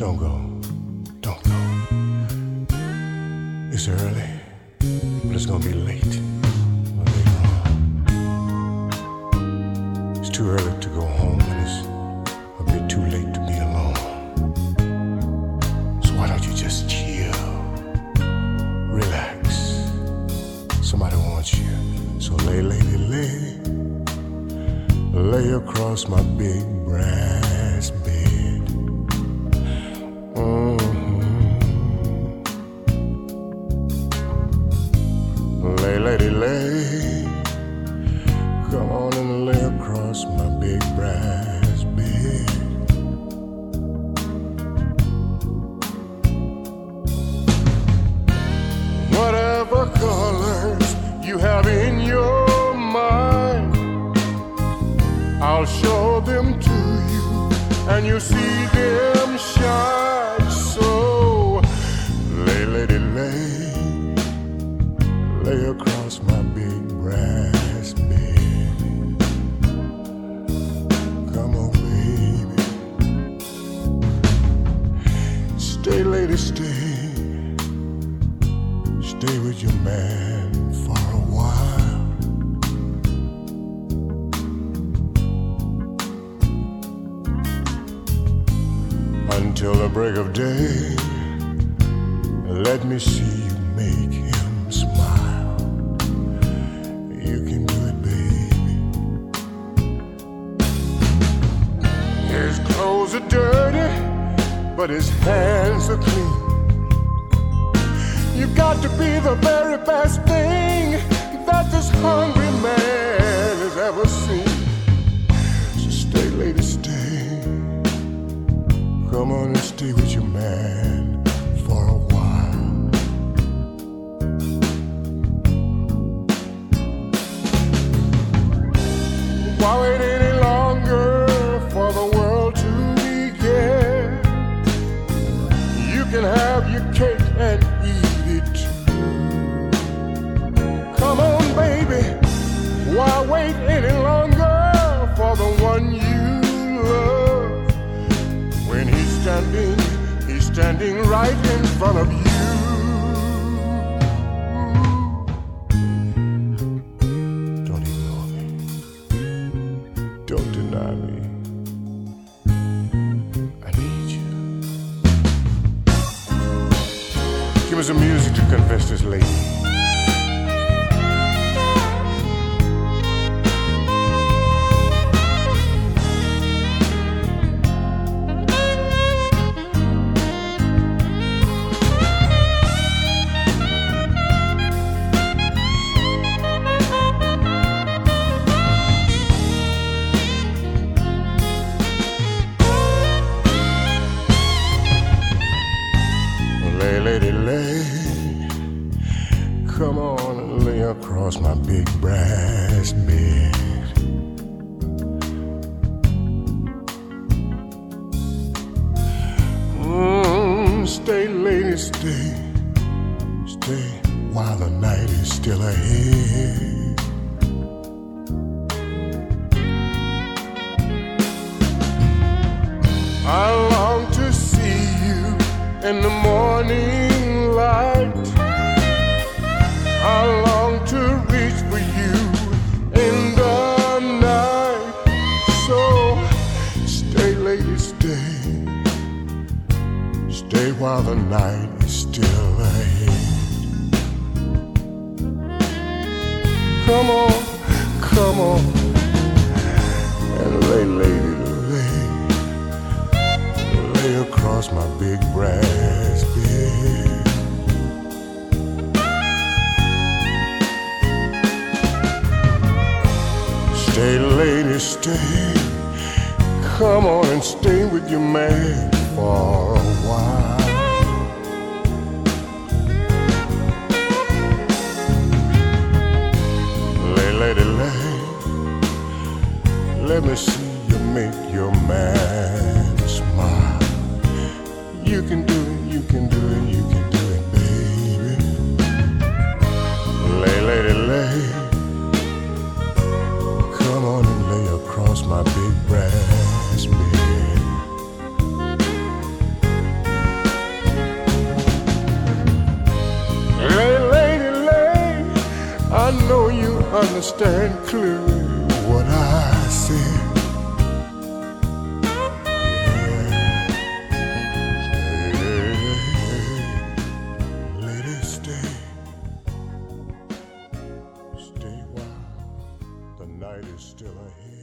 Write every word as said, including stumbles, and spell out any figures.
Don't go. Don't go. It's early, but it's gonna be late. Later on. It's too early to go home, and it's a bit too late to be alone. So why don't you just chill, relax? Somebody wants you. So lay, lady, lay, lay across my big brass bed. Mm-hmm. Lay, lady, lay, come on and lay across my big brass bed. Whatever colors you have in your mind, I'll show them to you, and you see them shine. So lay, lady, lay, lay across my big brass bed. Come on, baby. Stay, lady, stay. Stay with your man for a while. Until the break of day, let me see you make him smile. You can do it, baby. His clothes are dirty, but his hands are clean. You got to be the very best thing that this hungry man has ever seen. So stay, lady, stay. Come on and stay with your man for a while. Why wait any longer for the world to begin? You can have your cake and eat it too. Come on, baby. Why wait any longer for the one you love? When he's standing, he's standing right in front of you. Don't ignore me. Don't deny me. I need you. Give me some music to confess this lady. Lay, lady, lay, come on and lay across my big brass bed. Mm, stay, lady, stay, stay while the night is still ahead. I long to see you in the morning light. I long to reach for you in the night. So stay, lady, stay. Stay while the night is still ahead. Come on, come on, and lay, lady, lay, lay across my big brass bed. Stay, lady, stay. Come on and stay with your man for a while. Lay, lady, lay. Let me see you make your man smile. You can do it, you can do it, you can do it, baby. Lay, lady, lay. Come on and lay across my big brass bed. I know you understand clearly what I said. Stay while the night is still ahead.